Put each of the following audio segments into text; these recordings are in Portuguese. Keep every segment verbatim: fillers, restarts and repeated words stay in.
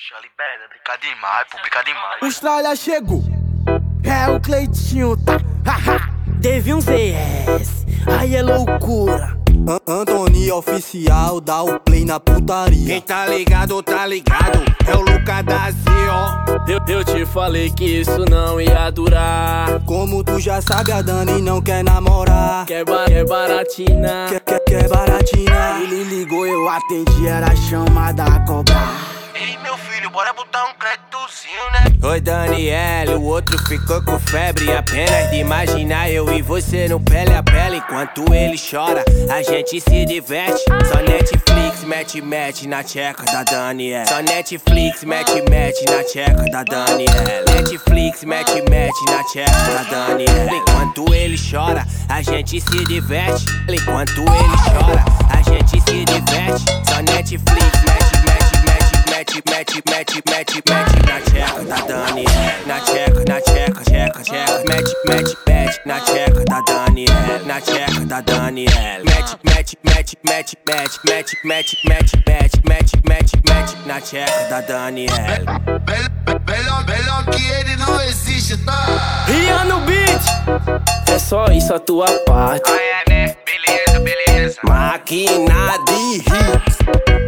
Deixa libera, brincar demais, pô, brincar demais. O Estralha chegou, é o Cleitinho, tá? Haha, teve um Z S, aí é loucura. Antoni oficial, dá o play na putaria. Quem tá ligado, tá ligado, é o Lucas da Zio. Eu, eu te falei que isso não ia durar. Como tu já sabe, a Dani não quer namorar. Quer, ba quer baratina, Quer, quer, quer baratina. Ele ligou, eu atendi, era chamada a cobrar. Ei, meu filho, bora botar um créditozinho, né? Oi, Daniel, o outro ficou com febre. Apenas de imaginar eu e você no pele a pele. Enquanto ele chora, a gente se diverte. Só Netflix, mete, mete na tcheca da Daniel. Só Netflix, mete, mete na tcheca da Daniel. Netflix, mete, mete na tcheca da Daniel. Enquanto ele chora, a gente se diverte. Enquanto ele chora, a gente se diverte. Só Netflix, mete, mete, mete. Mete, mete, mete, mete, mete na tcheca da Daniel. Na tcheca, na tcheca, tcheca, tcheca. Mete, mete, mete na tcheca da Daniel. Na tcheca da Daniel. Mete, mete, mete, mete, mete, mete, mete, mete, mete, mete, mete, mete na tcheca da Daniel. Melhor, melhor que ele não existe, tá? Rian no beat, é só isso a tua parte. Ah, é, né? Beleza, beleza. Máquina de hits.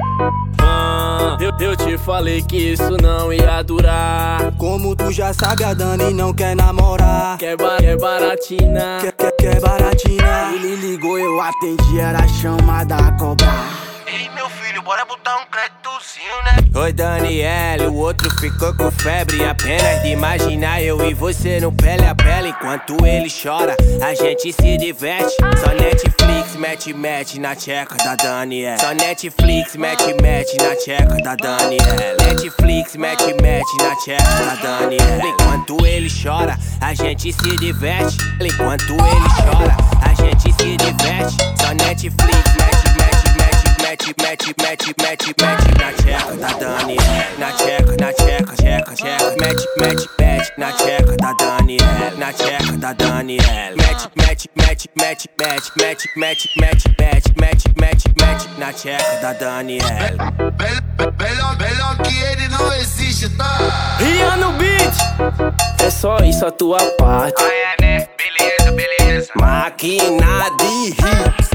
Ah, eu, eu te falei que isso não ia durar. Como tu já sabe, a Dani não quer namorar. Quer, ba quer baratina, Quer, quer, quer baratina. ele ligou, eu atendi, era chamada a cobrar. Ei, meu filho, bora botar um créditozinho, né? Oi, Daniel, o outro ficou com febre. Apenas de imaginar eu e você no pele a pele. Enquanto ele chora, a gente se diverte. Só Netflix, mete, mete na tcheca da Daniel. Só Netflix, mete, mete na tcheca da Daniel. Netflix, mete, mete na tcheca da Daniel. Enquanto ele chora, a gente se diverte. Enquanto ele chora, a gente se diverte. Só Netflix, mete, mete, mete. Mete, mete, mete, mete, mete na tcheca da Daniel. Na tcheca, na tcheca, tcheca, tcheca. Mete, mete, mete na tcheca da Daniel. Na tcheca da Daniel. Mete, mete, mete, mete, mete, mete, mete, mete, mete, mete, mete, mete na tcheca da Daniel. Melhor, melhor que ele não existe, tá? Rian no beat, é só isso a tua parte. Ah, é, né? Beleza, beleza. Máquina de hits.